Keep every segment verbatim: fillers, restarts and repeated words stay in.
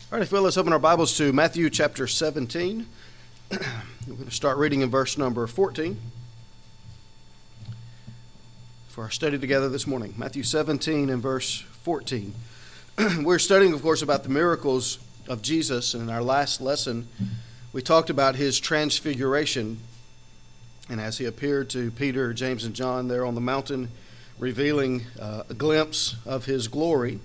All right, if you will, let's open our Bibles to Matthew chapter seventeen. We're going to start reading in verse number fourteen for our study together this morning. Matthew seventeen and verse fourteen. We're studying, of course, about the miracles of Jesus, and in our last lesson, we talked about his transfiguration, and as he appeared to Peter, James, and John there on the mountain, revealing uh, a glimpse of his glory,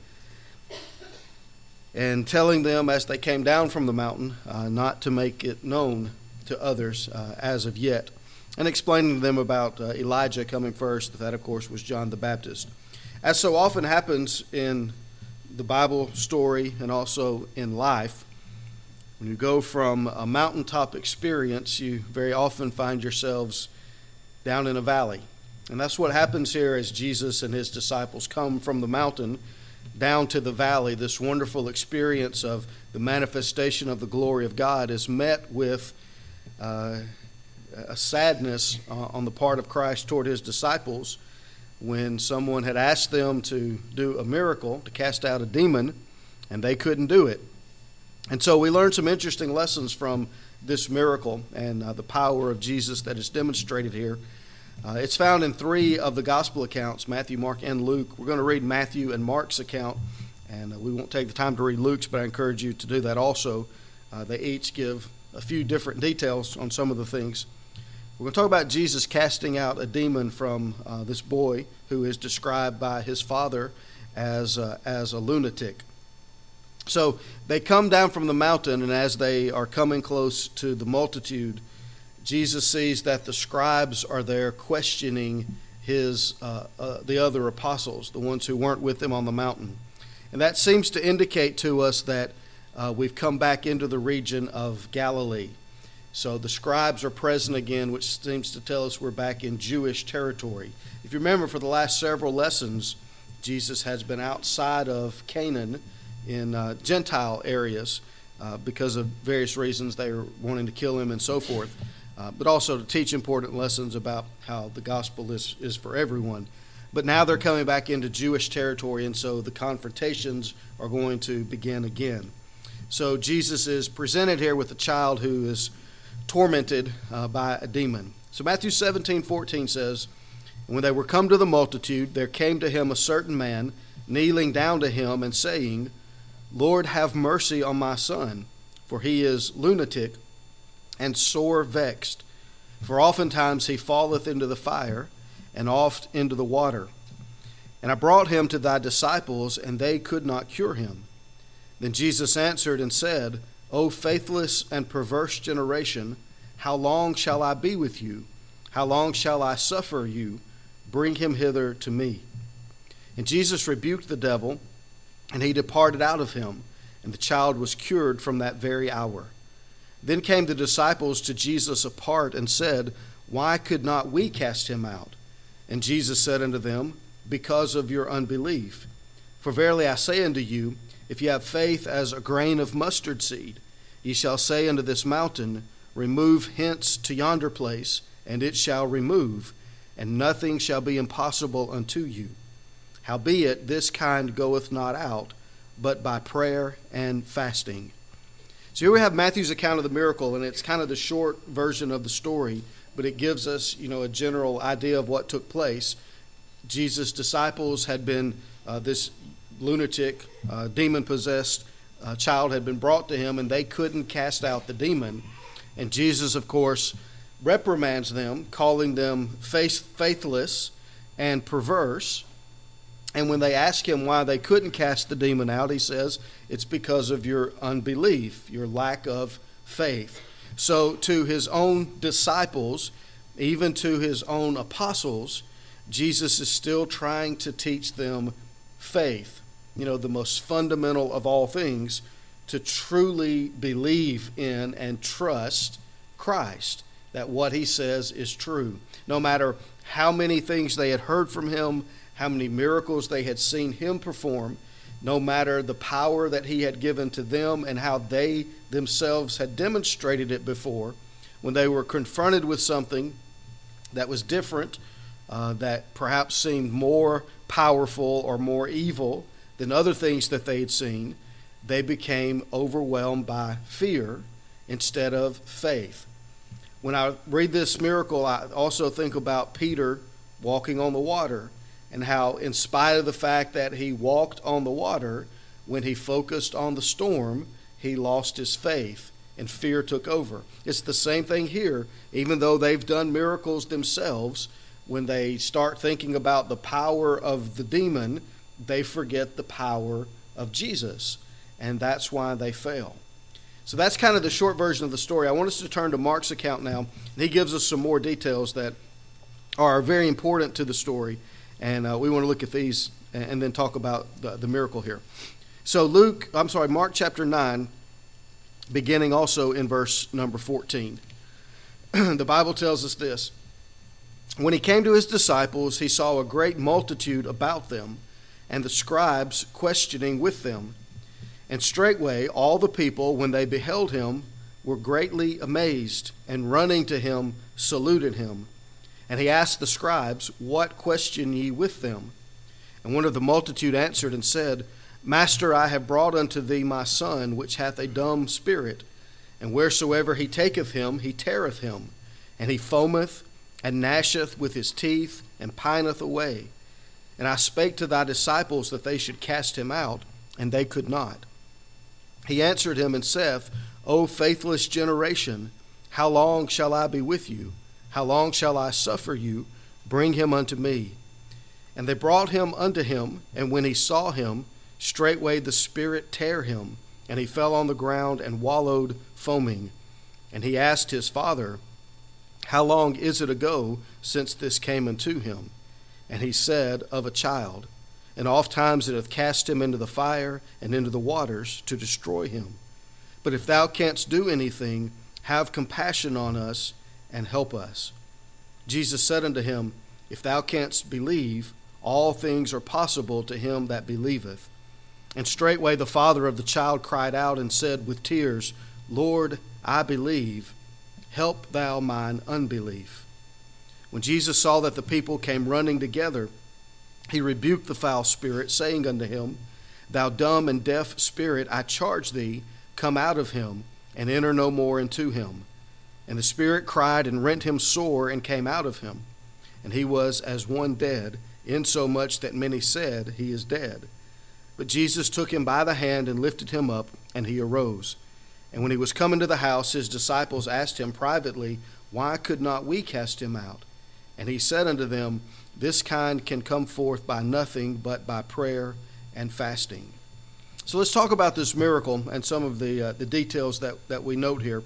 and telling them as they came down from the mountain uh, not to make it known to others uh, as of yet, and explaining to them about uh, Elijah coming first. That, of course, was John the Baptist. As so often happens in the Bible story and also in life, when you go from a mountaintop experience, you very often find yourselves down in a valley. And that's what happens here as Jesus and his disciples come from the mountain down to the valley. This wonderful experience of the manifestation of the glory of God is met with uh, a sadness uh, on the part of Christ toward his disciples when someone had asked them to do a miracle, to cast out a demon, and they couldn't do it. And so we learned some interesting lessons from this miracle and uh, the power of Jesus that is demonstrated here. Uh, it's found in three of the gospel accounts, Matthew, Mark, and Luke. We're going to read Matthew and Mark's account, and uh, we won't take the time to read Luke's, but I encourage you to do that also. Uh, they each give a few different details on some of the things. We're going to talk about Jesus casting out a demon from uh, this boy who is described by his father as, uh, as a lunatic. So they come down from the mountain, and as they are coming close to the multitude, Jesus sees that the scribes are there questioning his uh, uh, the other apostles, the ones who weren't with him on the mountain. And that seems to indicate to us that uh, we've come back into the region of Galilee. So the scribes are present again, which seems to tell us we're back in Jewish territory. If you remember, for the last several lessons, Jesus has been outside of Canaan in uh, Gentile areas uh, because of various reasons. They were wanting to kill him and so forth. Uh, but also to teach important lessons about how the gospel is, is for everyone. But now they're coming back into Jewish territory, and so the confrontations are going to begin again. So Jesus is presented here with a child who is tormented uh, by a demon. So Matthew seventeen fourteen says, "And when they were come to the multitude, there came to him a certain man, kneeling down to him and saying, Lord, have mercy on my son, for he is lunatic, and sore vexed. For oftentimes he falleth into the fire, and oft into the water. And I brought him to thy disciples, and they could not cure him. Then Jesus answered and said, O faithless and perverse generation, how long shall I be with you? How long shall I suffer you? Bring him hither to me. And Jesus rebuked the devil, and he departed out of him, and the child was cured from that very hour. Then came the disciples to Jesus apart and said, Why could not we cast him out? And Jesus said unto them, Because of your unbelief. For verily I say unto you, if ye have faith as a grain of mustard seed, ye shall say unto this mountain, Remove hence to yonder place, and it shall remove, and nothing shall be impossible unto you. Howbeit this kind goeth not out, but by prayer and fasting." So here we have Matthew's account of the miracle, and it's kind of the short version of the story, but it gives us, you know, a general idea of what took place. Jesus' disciples had been, uh, this lunatic, uh, demon-possessed uh, child had been brought to him, and they couldn't cast out the demon. And Jesus, of course, reprimands them, calling them faith- faithless and perverse. And when they ask him why they couldn't cast the demon out, he says, it's because of your unbelief, your lack of faith. So to his own disciples, even to his own apostles, Jesus is still trying to teach them faith, you know, the most fundamental of all things, to truly believe in and trust Christ, that what he says is true. No matter how many things they had heard from him, how many miracles they had seen him perform, no matter the power that he had given to them and how they themselves had demonstrated it before, when they were confronted with something that was different, uh, that perhaps seemed more powerful or more evil than other things that they had seen, they became overwhelmed by fear instead of faith. When I read this miracle, I also think about Peter walking on the water, and how, in spite of the fact that he walked on the water, when he focused on the storm, he lost his faith and fear took over. It's the same thing here. Even though they've done miracles themselves, when they start thinking about the power of the demon, they forget the power of Jesus, and that's why they fail. So that's kind of the short version of the story. I want us to turn to Mark's account now. He gives us some more details that are very important to the story, and uh, we want to look at these and, and then talk about the, the miracle here. So Luke, I'm sorry, Mark chapter nine, beginning also in verse number fourteen. The Bible tells us this: when he came to his disciples, he saw a great multitude about them, and the scribes questioning with them. And straightway all the people, when they beheld him, were greatly amazed, and running to him saluted him. And he asked the scribes, What question ye with them? And one of the multitude answered and said, Master, I have brought unto thee my son, which hath a dumb spirit, and wheresoever he taketh him, he teareth him, and he foameth and gnasheth with his teeth, and pineth away. And I spake to thy disciples that they should cast him out, and they could not. He answered him and saith, O faithless generation, how long shall I be with you? How long shall I suffer you? Bring him unto me. And they brought him unto him, and when he saw him, straightway the spirit tare him, and he fell on the ground and wallowed foaming. And he asked his father, How long is it ago since this came unto him? And he said, Of a child. And oft times it hath cast him into the fire and into the waters to destroy him. But if thou canst do anything, have compassion on us and help us. Jesus said unto him, If thou canst believe, all things are possible to him that believeth. And straightway the father of the child cried out and said with tears, Lord, I believe, help thou mine unbelief. When Jesus saw that the people came running together, he rebuked the foul spirit, saying unto him, Thou dumb and deaf spirit, I charge thee, come out of him, and enter no more into him. And the spirit cried and rent him sore, and came out of him. And he was as one dead, insomuch that many said, He is dead. But Jesus took him by the hand and lifted him up, and he arose. And when he was come into the house, his disciples asked him privately, Why could not we cast him out? And he said unto them, This kind can come forth by nothing but by prayer and fasting. So let's talk about this miracle and some of the uh, the details that, that we note here.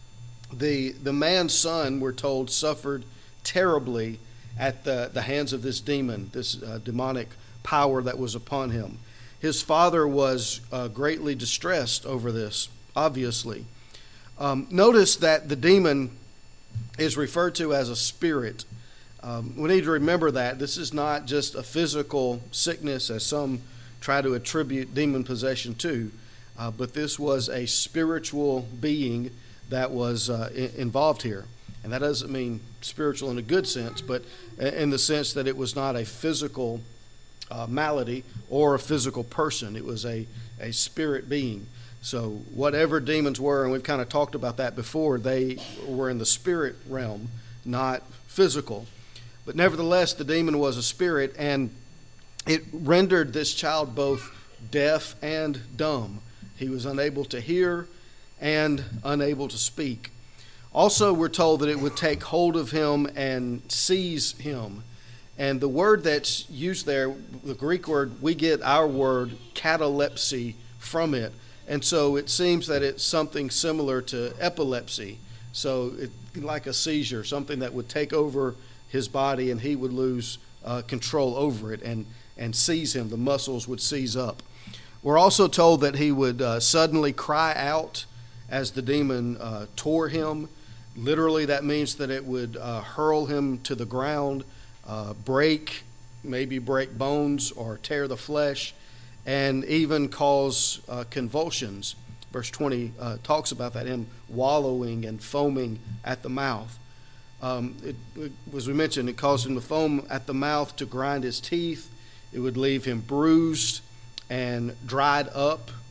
The the man's son, we're told, suffered terribly at the, the hands of this demon, this uh, demonic power that was upon him. His father was uh, greatly distressed over this, obviously. Um, notice that the demon is referred to as a spirit. Um, we need to remember that. This is not just a physical sickness, as some try to attribute demon possession to, uh, but this was a spiritual being that was uh, I- involved here. And that doesn't mean spiritual in a good sense, but in the sense that it was not a physical uh, malady or a physical person. It was a, a spirit being. So whatever demons were, and we've kind of talked about that before, they were in the spirit realm, not physical. But nevertheless, the demon was a spirit, and it rendered this child both deaf and dumb. He was unable to hear and unable to speak. Also, we're told that it would take hold of him and seize him. And the word that's used there, the Greek word, we get our word catalepsy from it. And so it seems that it's something similar to epilepsy. So it, like a seizure, something that would take over his body and he would lose uh, control over it and, and seize him. The muscles would seize up. We're also told that he would uh, suddenly cry out as the demon uh, tore him. Literally, that means that it would uh, hurl him to the ground, uh, break, maybe break bones or tear the flesh, and even cause uh, convulsions. Verse twenty uh, talks about that, him wallowing and foaming at the mouth. Um, it, it, as we mentioned, it caused him to foam at the mouth, to grind his teeth. It would leave him bruised and dried up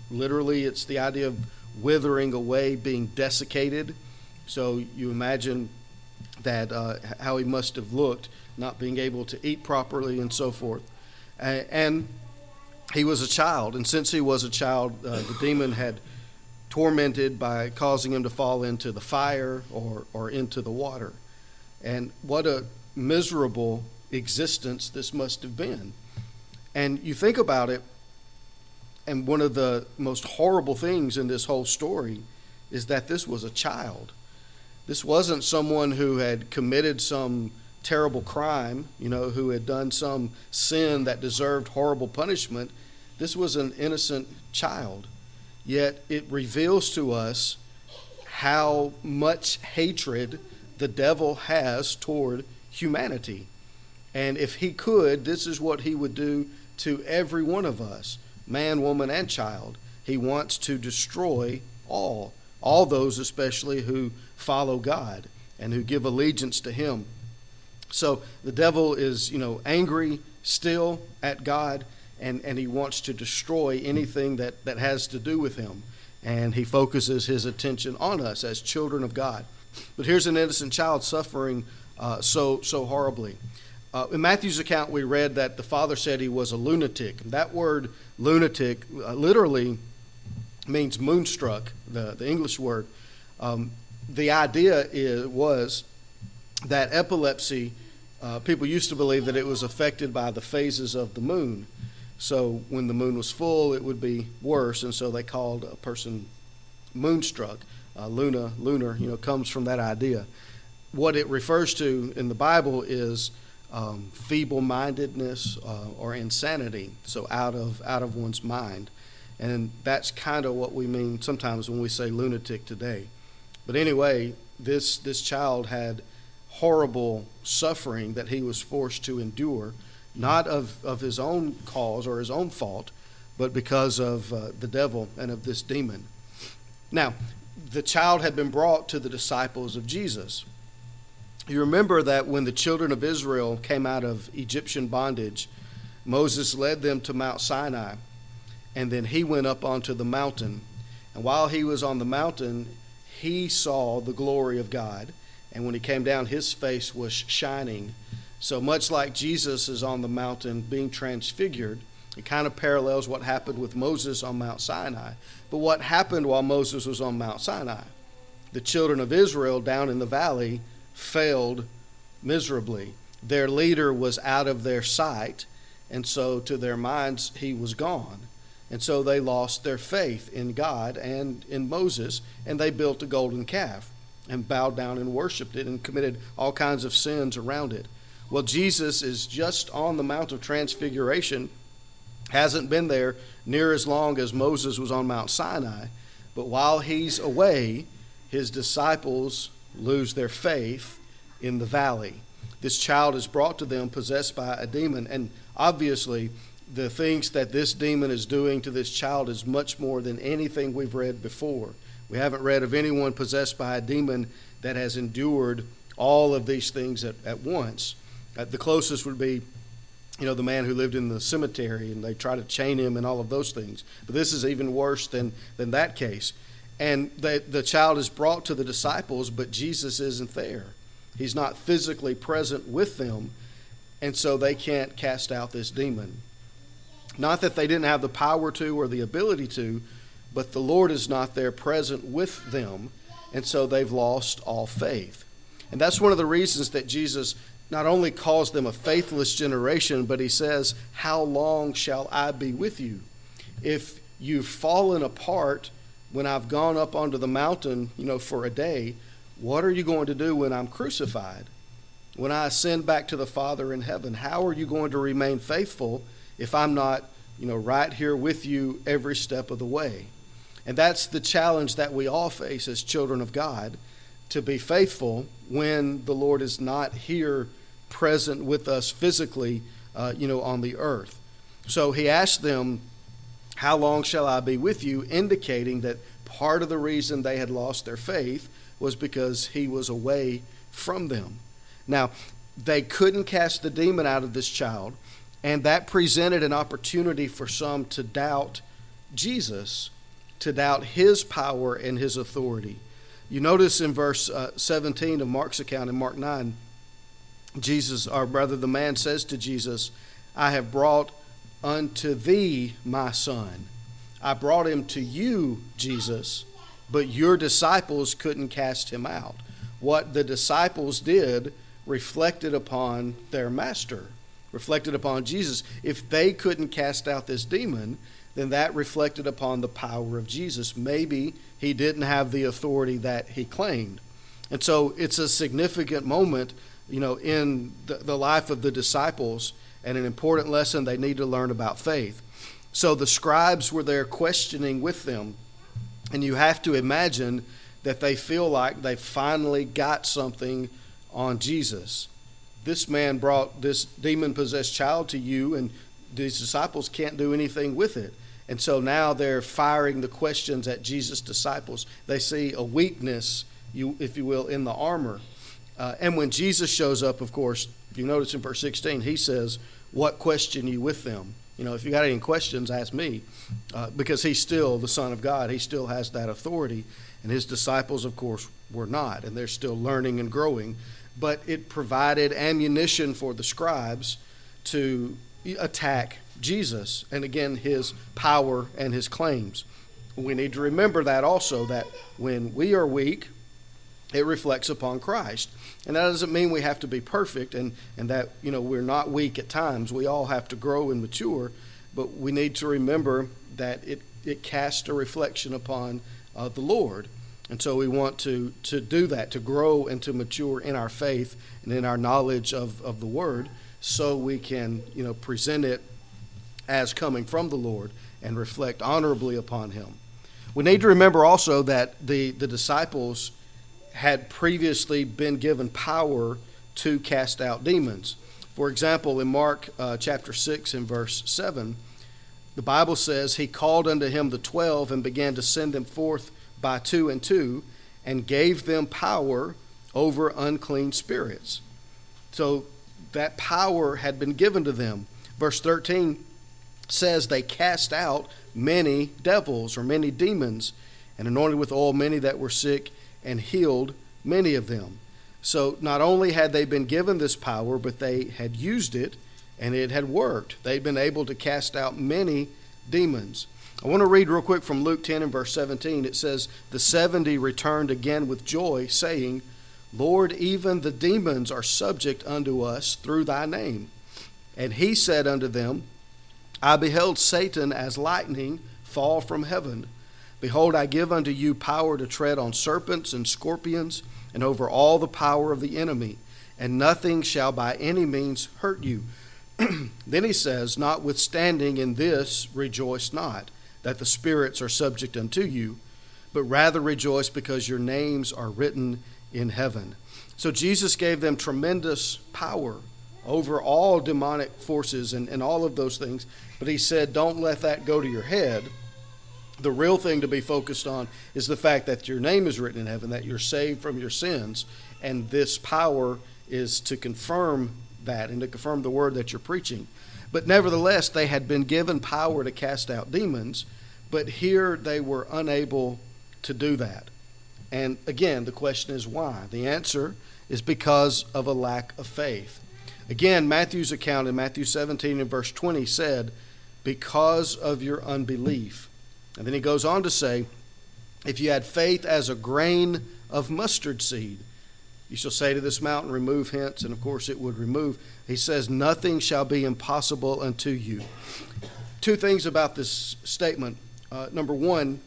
Literally, it's the idea of withering away, being desiccated. So you imagine that uh, how he must have looked, not being able to eat properly and so forth. And he was a child, and since he was a child, uh, the demon had tormented by causing him to fall into the fire or, or into the water. And what a miserable existence this must have been. And you think about it, and one of the most horrible things in this whole story is that this was a child. This wasn't someone who had committed some terrible crime, you know, who had done some sin that deserved horrible punishment. This was an innocent child. Yet it reveals to us how much hatred the devil has toward humanity. And if he could, this is what he would do to every one of us, man, woman, and child. He wants to destroy all, all those especially who follow God and who give allegiance to him. So the devil is, you know, angry still at God, and, and he wants to destroy anything that, that has to do with him. And he focuses his attention on us as children of God. But here's an innocent child suffering uh, so so horribly. Uh, in Matthew's account, we read that the father said he was a lunatic. That word lunatic uh, literally means moonstruck, the, the English word. Um, the idea is, was that epilepsy, uh, people used to believe that it was affected by the phases of the moon. So when the moon was full, it would be worse, and so they called a person moonstruck. Uh, luna, lunar, you know, comes from that idea. What it refers to in the Bible is um, feeble-mindedness uh, or insanity, so out of out of one's mind. And that's kind of what we mean sometimes when we say lunatic today. But anyway, this this child had horrible suffering that he was forced to endure, not of, of his own cause or his own fault, but because of uh, the devil and of this demon. Now, the child had been brought to the disciples of Jesus. You remember that when the children of Israel came out of Egyptian bondage, Moses led them to Mount Sinai, and then he went up onto the mountain. And while he was on the mountain, he saw the glory of God. And when he came down, his face was shining. So much like Jesus is on the mountain being transfigured, it kind of parallels what happened with Moses on Mount Sinai. But what happened while Moses was on Mount Sinai? The children of Israel down in the valley failed miserably. Their leader was out of their sight, and so to their minds he was gone. And so they lost their faith in God and in Moses, and they built a golden calf and bowed down and worshiped it and committed all kinds of sins around it. Well, Jesus is just on the Mount of Transfiguration, hasn't been there near as long as Moses was on Mount Sinai, but while he's away, his disciples lose their faith in the valley. This child is brought to them possessed by a demon, and obviously the things that this demon is doing to this child is much more than anything we've read before. We haven't read of anyone possessed by a demon that has endured all of these things at, at once. Uh, the closest would be, you know, the man who lived in the cemetery and they try to chain him and all of those things. But this is even worse than, than that case. And they, the child is brought to the disciples, but Jesus isn't there. He's not physically present with them, and so they can't cast out this demon. Not that they didn't have the power to or the ability to, but the Lord is not there present with them, and so they've lost all faith. And that's one of the reasons that Jesus not only calls them a faithless generation, but he says, "How long shall I be with you? If you've fallen apart when I've gone up onto the mountain, you know, for a day, what are you going to do when I'm crucified? When I ascend back to the Father in heaven, how are you going to remain faithful if I'm not, you know, right here with you every step of the way?" And that's the challenge that we all face as children of God, to be faithful when the Lord is not here present with us physically, uh, you know, on the earth. So he asked them, "How long shall I be with you?" indicating that part of the reason they had lost their faith was because he was away from them. Now, they couldn't cast the demon out of this child, and that presented an opportunity for some to doubt Jesus to doubt his power and his authority. You notice in verse uh, seventeen of Mark's account, in Mark nine, Jesus, or rather the man says to Jesus, I have brought unto thee my son. I brought him to you, Jesus, but your disciples couldn't cast him out. What the disciples did reflected upon their master, reflected upon Jesus. If they couldn't cast out this demon, then that reflected upon the power of Jesus. Maybe he didn't have the authority that he claimed. And so it's a significant moment, you know, in the, the life of the disciples, and an important lesson they need to learn about faith. So the scribes were there questioning with them, and you have to imagine that they feel like they finally got something on Jesus. This man brought this demon-possessed child to you, and these disciples can't do anything with it. And so now they're firing the questions at Jesus' disciples. They see a weakness, you, if you will, in the armor. Uh, and when Jesus shows up, of course, if you notice in verse sixteen, he says, what question you with them? You know, if you got any questions, ask me. Uh, because he's still the Son of God. He still has that authority. And his disciples, of course, were not. And they're still learning and growing. But it provided ammunition for the scribes to attack Jesus, and again, his power and his claims. We need to remember that also, that when we are weak, it reflects upon Christ. And that doesn't mean we have to be perfect, and, and that, you know, we're not weak at times. We all have to grow and mature, but we need to remember that it, it casts a reflection upon uh, the Lord. And so we want to, to do that, to grow and to mature in our faith and in our knowledge of, of the Word, so we can, you know, present it as coming from the Lord and reflect honorably upon him. We need to remember also that the, the disciples had previously been given power to cast out demons. For example, in Mark uh, chapter six and verse seven, the Bible says, he called unto him the twelve and began to send them forth by two and two, and gave them power over unclean spirits. So that power had been given to them. Verse thirteen says they cast out many devils, or many demons, and anointed with oil many that were sick, and healed many of them. So not only had they been given this power, but they had used it, and it had worked. They'd been able to cast out many demons. I want to read real quick from Luke ten and verse seventeen. It says, the seventy returned again with joy, saying, Lord, even the demons are subject unto us through thy name. And he said unto them, I beheld Satan as lightning fall from heaven. Behold, I give unto you power to tread on serpents and scorpions, and over all the power of the enemy, and nothing shall by any means hurt you. Then he says, notwithstanding in this rejoice not, that the spirits are subject unto you, but rather rejoice because your names are written in heaven. So Jesus gave them tremendous power over all demonic forces and, and all of those things. But he said, don't let that go to your head. The real thing to be focused on is the fact that your name is written in heaven, that you're saved from your sins. And this power is to confirm that and to confirm the word that you're preaching. But nevertheless, they had been given power to cast out demons, but here they were unable to do that. And again, the question is why? The answer is because of a lack of faith. Again, Matthew's account in Matthew seventeen and verse twenty said, because of your unbelief. And then he goes on to say, if you had faith as a grain of mustard seed, you shall say to this mountain, remove hence, and of course it would remove. He says, nothing shall be impossible unto you. Two things about this statement. Uh, number one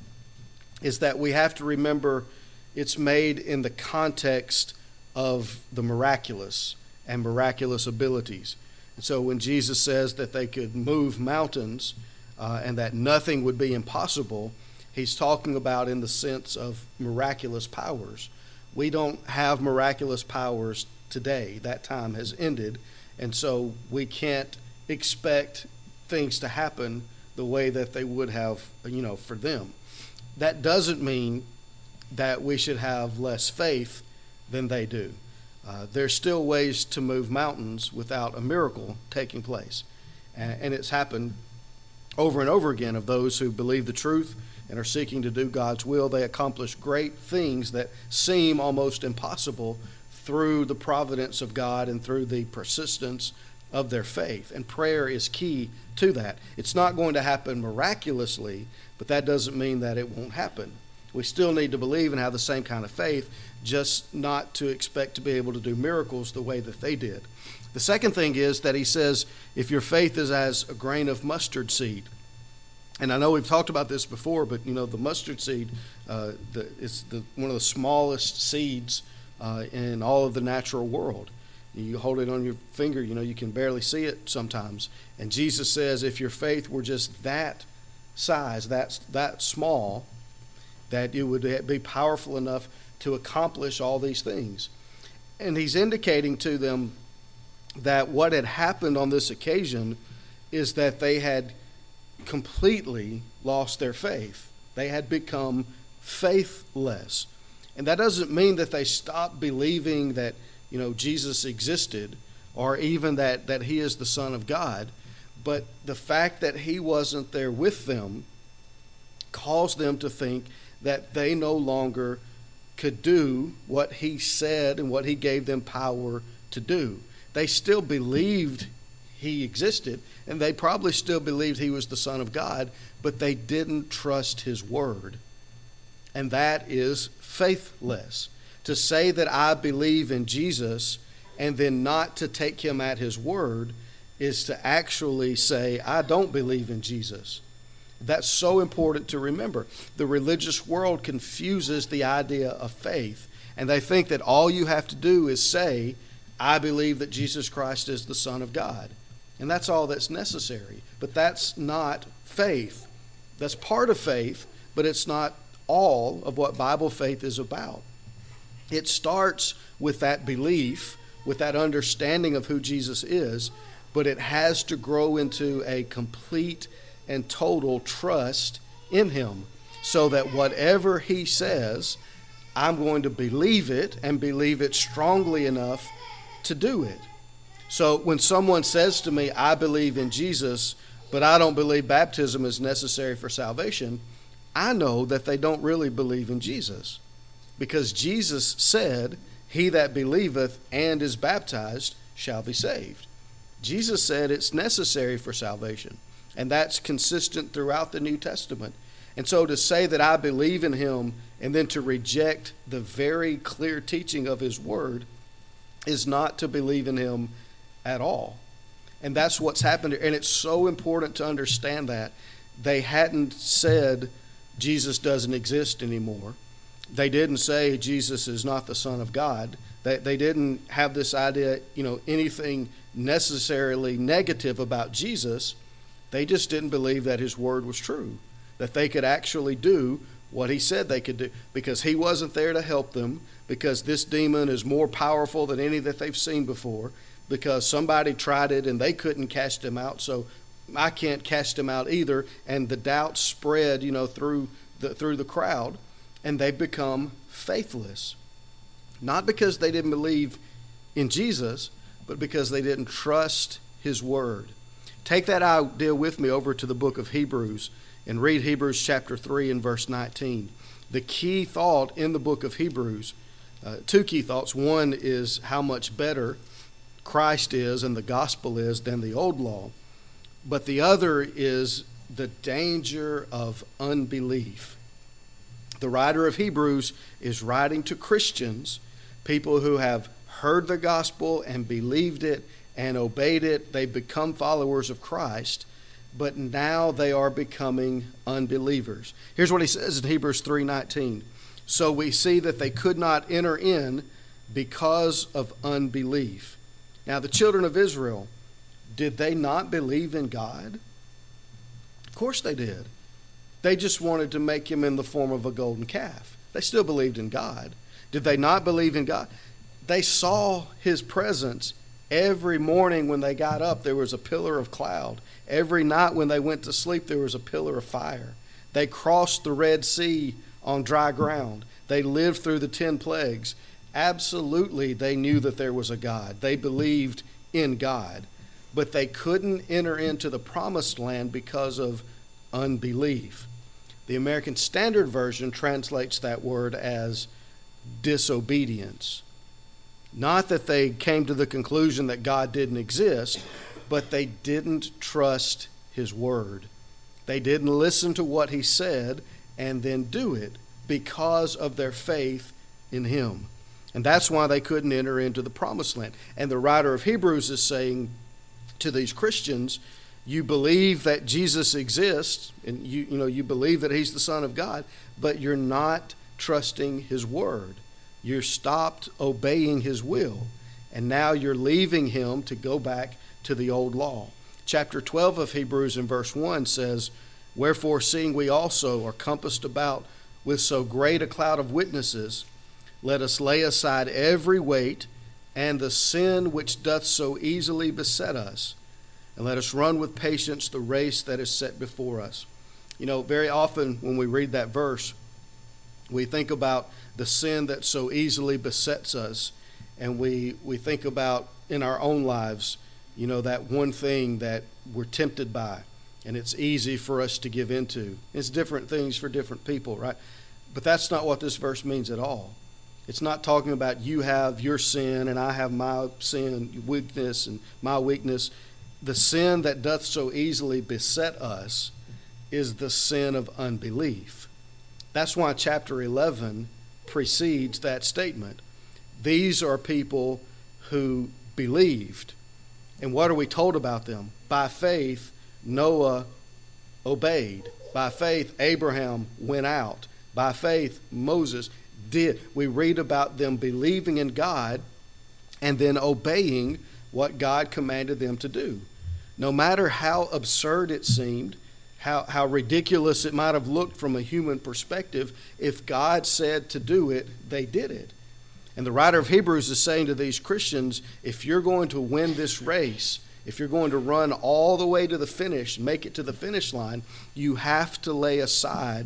is that we have to remember it's made in the context of the miraculous and miraculous abilities. And so when Jesus says that they could move mountains uh, and that nothing would be impossible, he's talking about in the sense of miraculous powers. We don't have miraculous powers today. That time has ended, and so we can't expect things to happen the way that they would have, you know, for them. That doesn't mean that we should have less faith than they do. Uh, there's still ways to move mountains without a miracle taking place. And, and it's happened over and over again of those who believe the truth and are seeking to do God's will, they accomplish great things that seem almost impossible through the providence of God and through the persistence of their faith. And prayer is key to that. It's not going to happen miraculously, but that doesn't mean that it won't happen. We still need to believe and have the same kind of faith, just not to expect to be able to do miracles the way that they did. The second thing is that he says, if your faith is as a grain of mustard seed. And I know we've talked about this before, but you know, the mustard seed uh, the, is the, one of the smallest seeds uh, in all of the natural world. You hold it on your finger, you know, you can barely see it sometimes. And Jesus says, if your faith were just that size, that, that small, that it would be powerful enough to accomplish all these things. And he's indicating to them that what had happened on this occasion is that they had completely lost their faith. They had become faithless. And that doesn't mean that they stopped believing that, you know, Jesus existed, or even that, that he is the Son of God. But the fact that he wasn't there with them caused them to think that they no longer could do what he said and what he gave them power to do. They still believed he existed, and they probably still believed he was the Son of God, but they didn't trust his word. And that is faithless. To say that I believe in Jesus and then not to take him at his word is to actually say, I don't believe in Jesus. That's so important to remember. The religious world confuses the idea of faith, and they think that all you have to do is say, I believe that Jesus Christ is the Son of God. And that's all that's necessary. But that's not faith. That's part of faith, but it's not all of what Bible faith is about. It starts with that belief, with that understanding of who Jesus is, but it has to grow into a complete and total trust in him, so that whatever he says, I'm going to believe it and believe it strongly enough to do it. So when someone says to me, I believe in Jesus, but I don't believe baptism is necessary for salvation, I know that they don't really believe in Jesus. Because Jesus said, he that believeth and is baptized shall be saved. Jesus said it's necessary for salvation. And that's consistent throughout the New Testament. And so to say that I believe in him and then to reject the very clear teaching of his word is not to believe in him at all. And that's what's happened here. And it's so important to understand that. They hadn't said Jesus doesn't exist anymore. They didn't say Jesus is not the Son of God. They, they didn't have this idea, you know, anything necessarily negative about Jesus. They just didn't believe that his word was true, that they could actually do what he said they could do, because he wasn't there to help them, because this demon is more powerful than any that they've seen before, because somebody tried it and they couldn't cast him out, so I can't cast him out either. And the doubt spread, you know, through the, through the crowd, and they become faithless. Not because they didn't believe in Jesus, but because they didn't trust his word. Take that idea with me over to the book of Hebrews and read Hebrews chapter three and verse nineteen. The key thought in the book of Hebrews, uh, two key thoughts. One is how much better Christ is and the gospel is than the old law. But the other is the danger of unbelief. The writer of Hebrews is writing to Christians, people who have heard the gospel and believed it and obeyed it. They've become followers of Christ, but now they are becoming unbelievers. Here's what he says in Hebrews three nineteen. So we see that they could not enter in because of unbelief. Now the children of Israel, did they not believe in God? Of course they did. They just wanted to make him in the form of a golden calf. They still believed in God. Did they not believe in God? They saw his presence. Every morning when they got up, there was a pillar of cloud. Every night when they went to sleep, there was a pillar of fire. They crossed the Red Sea on dry ground. They lived through the ten plagues. Absolutely, they knew that there was a God. They believed in God. But they couldn't enter into the promised land because of unbelief. The American Standard Version translates that word as disobedience. Not that they came to the conclusion that God didn't exist, but they didn't trust his word. They didn't listen to what he said and then do it because of their faith in him. And that's why they couldn't enter into the promised land. And the writer of Hebrews is saying to these Christians, you believe that Jesus exists, and you, you know, you believe that he's the Son of God, but you're not trusting his word. You're stopped obeying his will, and now you're leaving him to go back to the old law. Chapter twelve of Hebrews in verse one says, wherefore, seeing we also are compassed about with so great a cloud of witnesses, let us lay aside every weight and the sin which doth so easily beset us, and let us run with patience the race that is set before us. You know, very often when we read that verse, we think about the sin that so easily besets us, and we, we think about in our own lives, you know, that one thing that we're tempted by, and it's easy for us to give into. It's different things for different people, right? But that's not what this verse means at all. It's not talking about you have your sin and I have my sin, weakness, and my weakness. The sin that doth so easily beset us is the sin of unbelief. That's why chapter eleven precedes that statement. These are people who believed. And what are we told about them? By faith, Noah obeyed. By faith, Abraham went out. By faith, Moses did. We read about them believing in God and then obeying what God commanded them to do. No matter how absurd it seemed, how, how ridiculous it might have looked from a human perspective, if God said to do it, they did it. And the writer of Hebrews is saying to these Christians, if you're going to win this race, if you're going to run all the way to the finish, make it to the finish line, you have to lay aside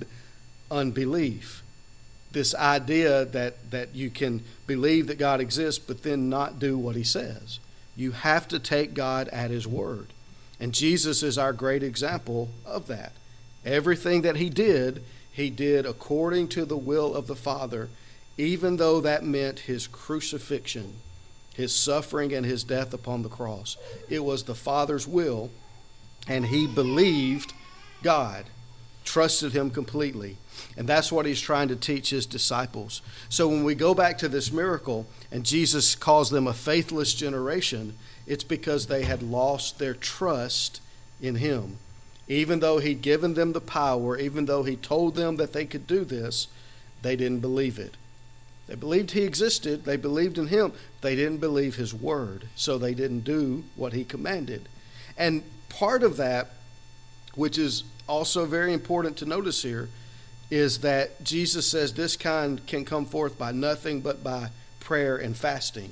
unbelief. This idea that, that you can believe that God exists but then not do what he says. You have to take God at his word. And Jesus is our great example of that. Everything that he did, he did according to the will of the Father, even though that meant his crucifixion, his suffering, and his death upon the cross. It was the Father's will, and he believed God, trusted him completely. And that's what he's trying to teach his disciples. So when we go back to this miracle, and Jesus calls them a faithless generation, it's because they had lost their trust in him. Even though he'd given them the power, even though he told them that they could do this, they didn't believe it. They believed he existed. They believed in him. They didn't believe his word, so they didn't do what he commanded. And part of that, which is also very important to notice here, is that Jesus says this kind can come forth by nothing but by prayer and fasting.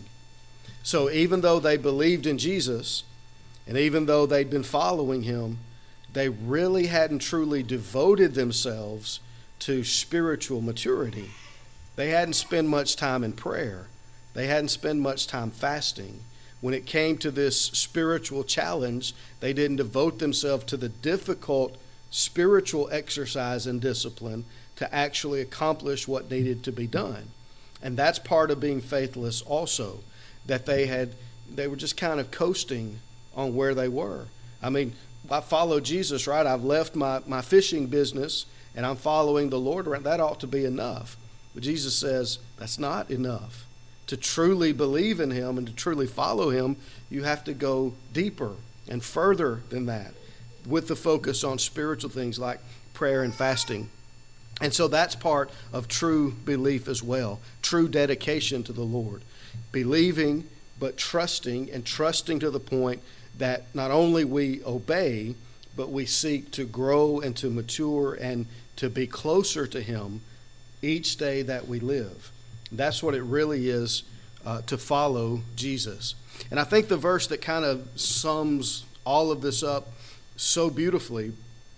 So even though they believed in Jesus, and even though they'd been following him, they really hadn't truly devoted themselves to spiritual maturity. They hadn't spent much time in prayer. They hadn't spent much time fasting. When it came to this spiritual challenge, they didn't devote themselves to the difficult spiritual exercise and discipline to actually accomplish what needed to be done. And that's part of being faithless also, that they had they were just kind of coasting on where they were. I mean, I follow Jesus, right? I've left my, my fishing business and I'm following the Lord around. That ought to be enough. But Jesus says that's not enough. To truly believe in him and to truly follow him, you have to go deeper and further than that, with the focus on spiritual things like prayer and fasting. And so that's part of true belief as well, true dedication to the Lord. Believing, but trusting, and trusting to the point that not only we obey, but we seek to grow and to mature and to be closer to him each day that we live. That's what it really is uh, to follow Jesus. And I think the verse that kind of sums all of this up so beautifully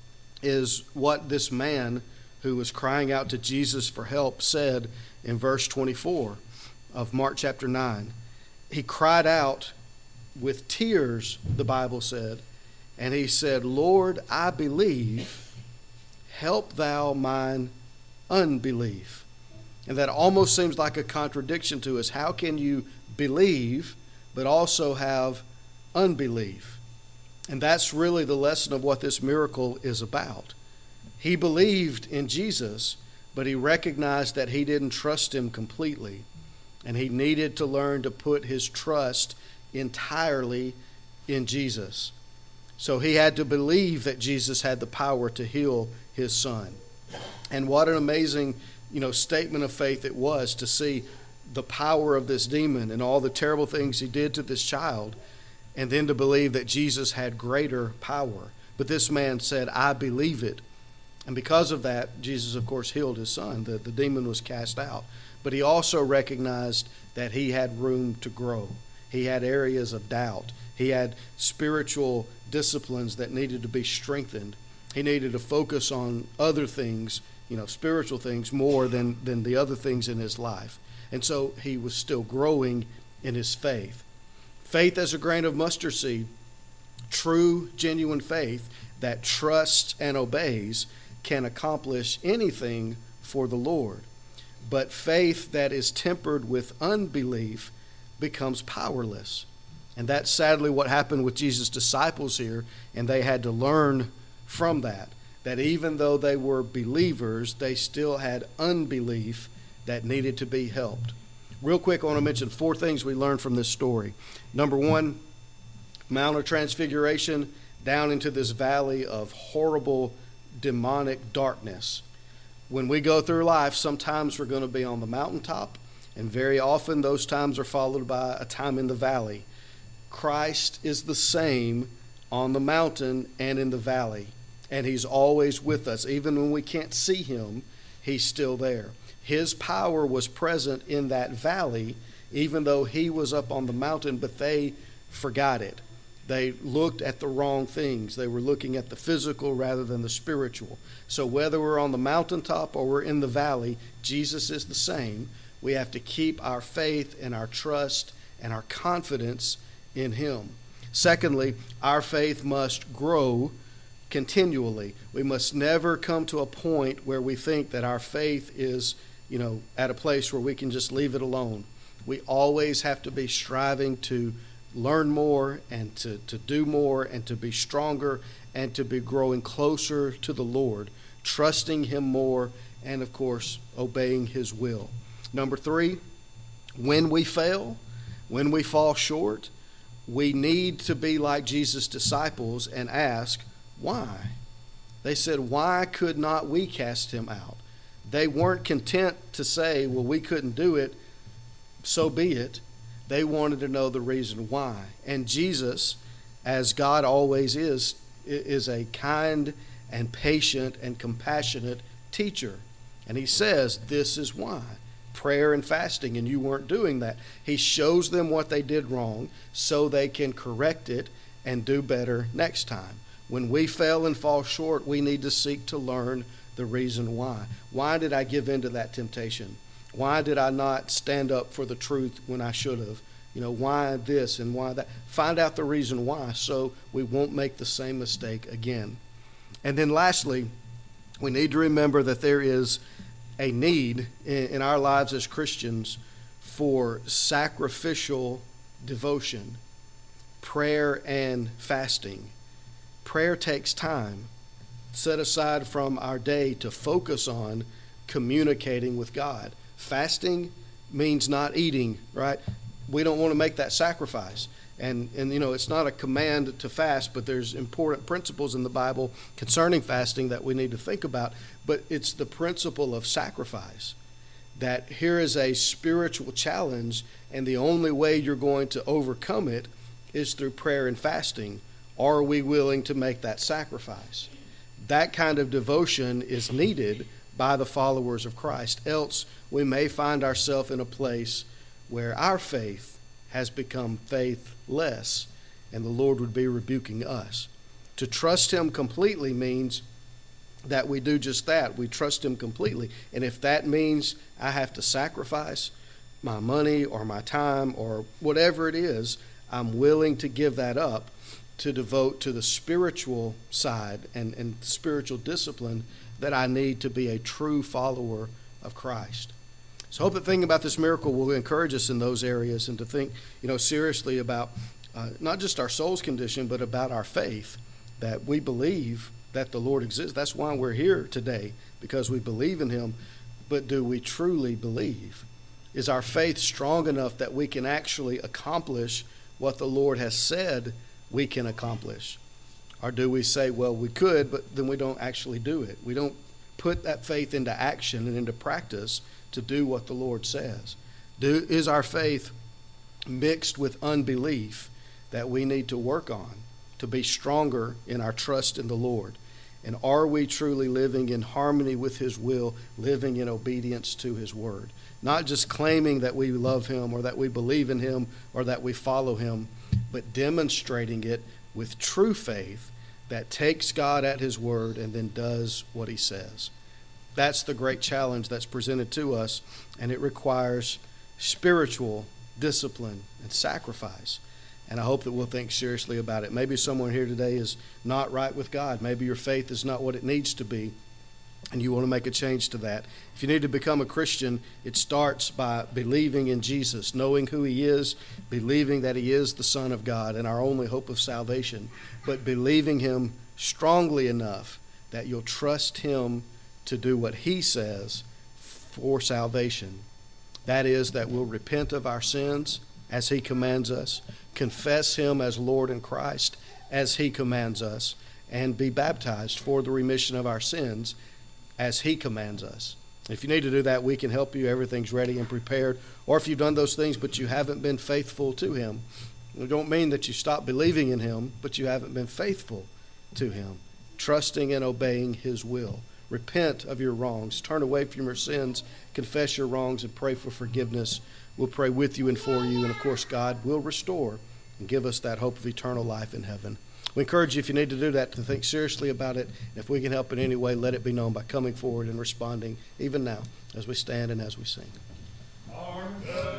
is what this man who was crying out to Jesus for help said in verse twenty-four of Mark chapter nine. He cried out with tears, the Bible said, and he said, Lord, I believe, help thou mine unbelief. And that almost seems like a contradiction to us. How can you believe but also have unbelief? And that's really the lesson of what this miracle is about. He believed in Jesus, but he recognized that he didn't trust him completely. And he needed to learn to put his trust entirely in Jesus. So he had to believe that Jesus had the power to heal his son. And what an amazing, you know, statement of faith it was to see the power of this demon and all the terrible things he did to this child, and then to believe that Jesus had greater power. But this man said, I believe it. And because of that, Jesus, of course, healed his son. The, the demon was cast out. But he also recognized that he had room to grow. He had areas of doubt. He had spiritual disciplines that needed to be strengthened. He needed to focus on other things, you know, spiritual things more than, than the other things in his life. And so he was still growing in his faith. Faith as a grain of mustard seed, true, genuine faith that trusts and obeys can accomplish anything for the Lord. But faith that is tempered with unbelief becomes powerless. And that's sadly what happened with Jesus' disciples here, and they had to learn from that, that even though they were believers, they still had unbelief that needed to be helped. Real quick, I want to mention four things we learned from this story. Number one, Mount of Transfiguration down into this valley of horrible demonic darkness. When we go through life, sometimes we're going to be on the mountaintop, and very often those times are followed by a time in the valley. Christ is the same on the mountain and in the valley, and he's always with us. Even when we can't see him, he's still there. His power was present in that valley, even though he was up on the mountain, but they forgot it. They looked at the wrong things. They were looking at the physical rather than the spiritual. So whether we're on the mountaintop or we're in the valley, Jesus is the same. We have to keep our faith and our trust and our confidence in him. Secondly, our faith must grow continually. We must never come to a point where we think that our faith is, you know, at a place where we can just leave it alone. We always have to be striving to learn more and to, to do more and to be stronger and to be growing closer to the Lord, trusting him more and, of course, obeying his will. Number three, when we fail, when we fall short, we need to be like Jesus' disciples and ask, why? They said, why could not we cast him out? They weren't content to say, well, we couldn't do it, so be it. They wanted to know the reason why. And Jesus, as God always is, is a kind and patient and compassionate teacher. And he says, this is why. Prayer and fasting, and you weren't doing that. He shows them what they did wrong so they can correct it and do better next time. When we fail and fall short, we need to seek to learn the reason why. Why did I give in to that temptation? Why did I not stand up for the truth when I should have? You know, why this and why that? Find out the reason why so we won't make the same mistake again. And then lastly, we need to remember that there is a need in, in our lives as Christians for sacrificial devotion, prayer and fasting. Prayer takes time set aside from our day to focus on communicating with God. Fasting means not eating, right? We don't want to make that sacrifice. And, and you know, it's not a command to fast, but there's important principles in the Bible concerning fasting that we need to think about. But it's the principle of sacrifice, that here is a spiritual challenge, and the only way you're going to overcome it is through prayer and fasting. Are we willing to make that sacrifice? That kind of devotion is needed by the followers of Christ. Else, we may find ourselves in a place where our faith has become faithless, and the Lord would be rebuking us. To trust him completely means that we do just that. We trust him completely. And if that means I have to sacrifice my money or my time or whatever it is, I'm willing to give that up to devote to the spiritual side and, and spiritual discipline that I need to be a true follower of Christ. So I hope that thinking about this miracle will encourage us in those areas and to think, you know, seriously about uh, not just our soul's condition, but about our faith, that we believe that the Lord exists. That's why we're here today, because we believe in him. But do we truly believe? Is our faith strong enough that we can actually accomplish what the Lord has said we can accomplish? Or do we say, well, we could, but then we don't actually do it? We don't put that faith into action and into practice to do what the Lord says. Do, is our faith mixed with unbelief that we need to work on to be stronger in our trust in the Lord? And are we truly living in harmony with his will, living in obedience to his word? Not just claiming that we love him or that we believe in him or that we follow him, but demonstrating it with true faith that takes God at his word and then does what he says. That's the great challenge that's presented to us, and it requires spiritual discipline and sacrifice. And I hope that we'll think seriously about it. Maybe someone here today is not right with God. Maybe your faith is not what it needs to be, and you want to make a change to that. If you need to become a Christian, it starts by believing in Jesus, knowing who he is, believing that he is the Son of God and our only hope of salvation, but believing him strongly enough that you'll trust him to do what he says for salvation. That is, that we'll repent of our sins as he commands us, confess him as Lord and Christ as he commands us, and be baptized for the remission of our sins as he commands us. If you need to do that, we can help you. Everything's ready and prepared. Or if you've done those things but you haven't been faithful to him, it don't mean that you stop believing in him, but you haven't been faithful to him, trusting and obeying his will. Repent of your wrongs. Turn away from your sins. Confess your wrongs and pray for forgiveness. We'll pray with you and for you. And, of course, God will restore and give us that hope of eternal life in heaven. We encourage you, if you need to do that, to think seriously about it. If we can help in any way, let it be known by coming forward and responding even now as we stand and as we sing.